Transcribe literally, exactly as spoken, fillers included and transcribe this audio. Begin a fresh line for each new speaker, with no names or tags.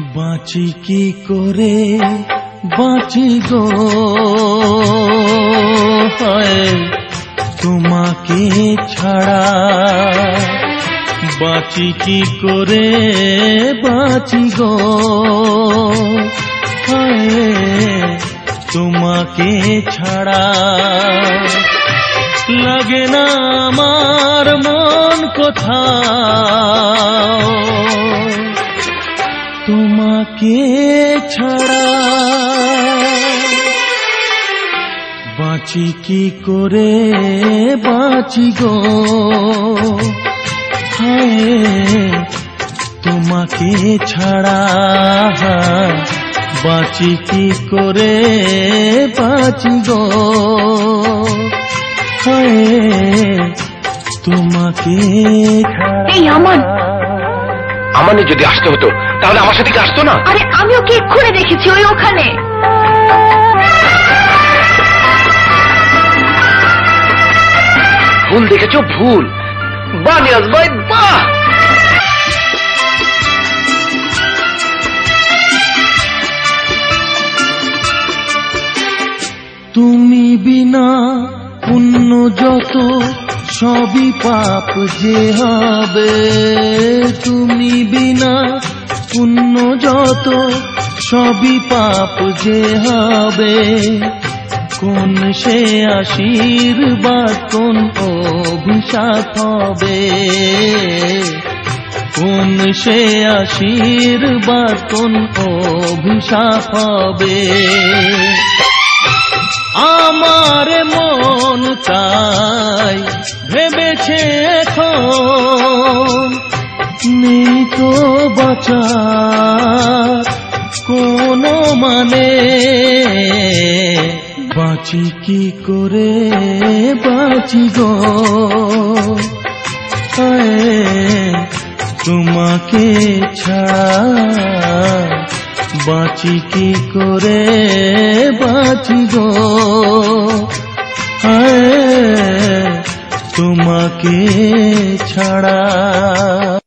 বাঁচি কি করে বাঁচি গো হায় তোমাকে ছাড়া, বাঁচি কি করে বাঁচি গো হায় তোমাকে ছাড়া। লাগে না আমার মন কোথাও তোমাকে ছাড়া। বাঁচি কি করে বাঁচি গো হায় তোমাকে ছাড়া, বাঁচি কি করে বাঁচি গো হায় তোমাকে ছাড়া।
এই আমান,
আমানে যদি আসতে হতো তাহলে আমার সাথে কি আসতো না?
আরে আমি ওকে এক্ষুনি দেখেছি, ওই ওখানে।
ভুল দেখেছো, ভুল। বাহ নিয়াজ ভাই, বাহ।
তুমি বিনা পুণ্য যত সবই পাপ যে হবে, তুমি বিনা পুণ্য যত সবই পাপ যে হবে। কোন সে আশীর্বাদ কোন অভিশাপ হবে, কোন সে আশীর্বাদ কোন অভিশাপ হবে। আমার মন তাই ভেবেছে এখন নেই তো বাঁচার কোনো মানে। বাঁচি কি করে বাঁচি গো হায় তোমাকে ছাড়া, বাঁচি কি করে বাঁচি গো হায় তোমাকে ছাড়া।